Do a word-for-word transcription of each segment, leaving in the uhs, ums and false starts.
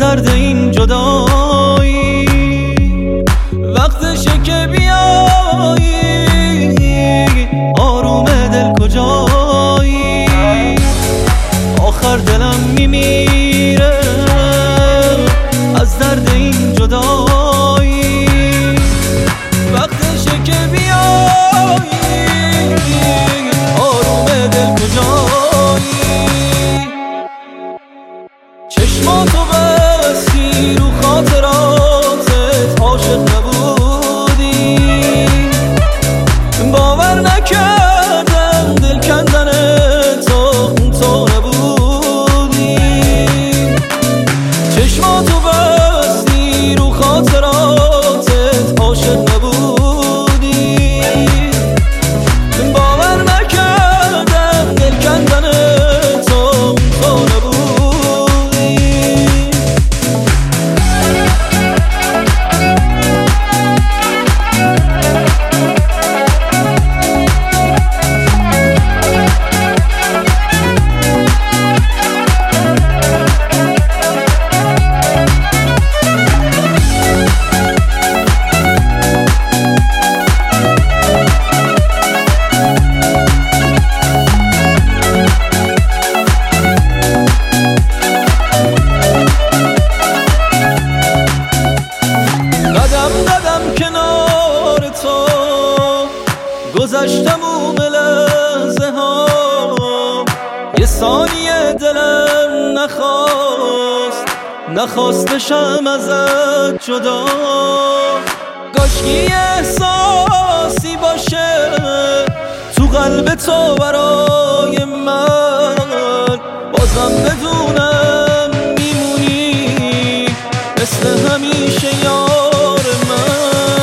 درد این جدایی، وقتشه که بیایی. آروم دل کجایی؟ آخر دلم میمیره از درد این جدایی، وقتشه که بیایی. آروم دل کجایی؟ چشماتو بستی رو خاطراتت عاشق نبودی، باور نکردم دل کندن تو تو نبودی. چشماتو بستی رو خاطراتت عاشق نبودی، باور نکردم دل کندن تو تو نبودی. کنار تو گذشتم اون لحظه ها، یه ثانیه دلم نخواست نخواست بشم ازت جدا. کاشکی احساسی باشه تو قلب تو برای من، بازم بدونم میمونی مثل همیشه یار من.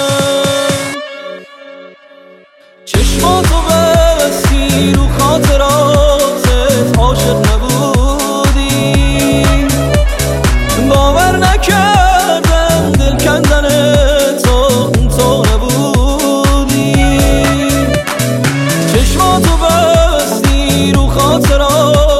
چشماتو بستی رو خاطراتت عاشق نبودی، باور نکردم دل کندن تو تو نبودی. چشماتو بستی رو خاطرات